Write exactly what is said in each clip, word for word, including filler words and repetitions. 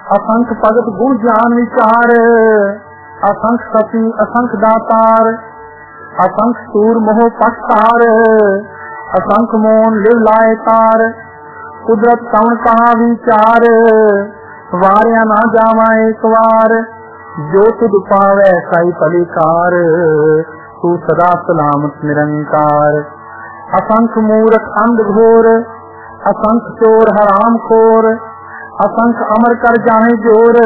असंख भगत गुण ज्ञान विचार, असंख सती असंख दातार, असंख सूर मोह पक्षतार, असंख मोन लिव लाए तार। कुदरत कवन कहा विचार, वारिया ना जावा एक बार, जो तुझ पावै साई पलिकार, तू सदा सलामत निरंकार। असंख मूर्ख अंध घोर, असंख चोर हराम खोर, असंख अमर कर जाहे जोर,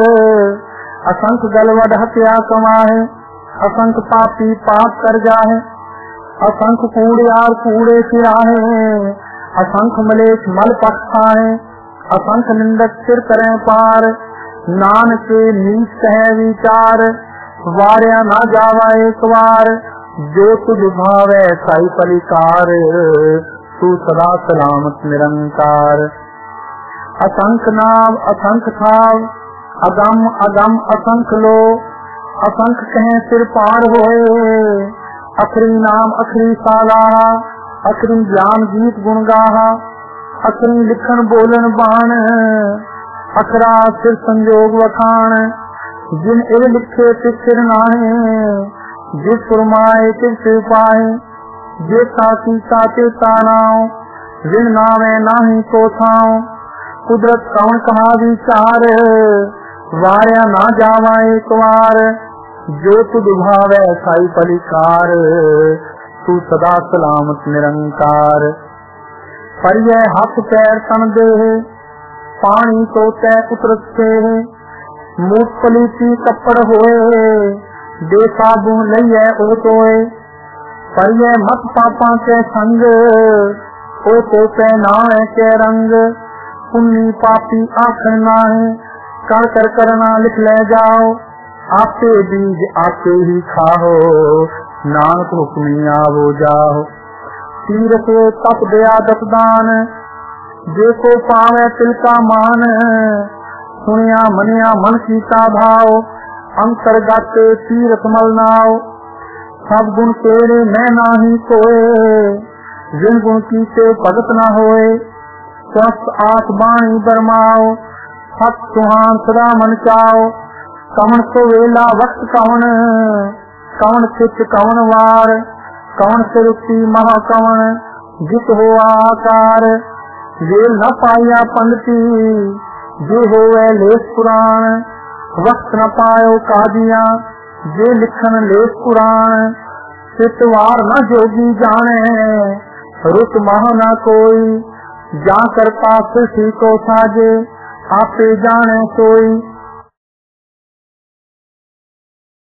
असंख गलवड हत्या कमाहे, असंख पापी पाप कर जाहे, असंख कूड़ियार कूड़े फिराहे, असंख मलेच्छ मल पक्षाए, असंख निंदक सिर करें पार, नानक नीच कहे विचार, वारिया ना जावा एक बार, जो तुझ भावै साई पलिकार, तू सदा सलामत निरंकार। असंख नाम असंख थाव, अगम अगम असंख लो, असंख कहें सिर पार होए, अखरी नाम अखरी सालाहा, अखरी ज्ञान गीत गुण गाहा, अखरी लिखन बोलन बाण, अखरा सिर संजोग वखाण, जिन इव लिखे तिस सिर नाहे, जिस फुरमाए तिस सिर पाए, जे साथी साथे तानाओ, जिन नावे नाही को थाओ। कुदरत कवन कहा विचार, वारिया ना जावा एक बार, जो तुझ भावै साई पलिकार, तू सदा सलामत निरंकार। परिय हाथ पैर तन देह, पानी तो तय उतरत से, मूंगफली की कपड़ होए, दे साबू लइए ओ तोए। परिय मत पापा के संग, ओ तो पहनाए के रंग, पुन्नी पापी आखर नाहे, कर कर करना लिख ले जाओ, आपे बीज आपे ही खाओ, नानक हुक्मी आवो जाओ। तीरथ तप दया दतदान, देखो पावे तिल का मान, सुनिया मनिया मन सीता भाव, अंतर्गत तीरथ मल नाव। सब गुण तेरे मैं नाही कोए, जिन गुण की से भगत न होए, स्वस्थ आस बाणी बरमाओ, सत सुहान सदा मन चाओ। कवन सो वेला वक्त कवन, कवन चित कवन वार, कवन सिरुक्ति महा कवन, जित हो आकार। वेल न पाया पंडिती, जे होवे लेस पुराण, वक्त न पायो कादिया, जे लिखन लेस पुराण। चितवार न जोगी जाने, रुत मह न कोई, जा करता सृष्टि को साजे, आपे जाने सोई।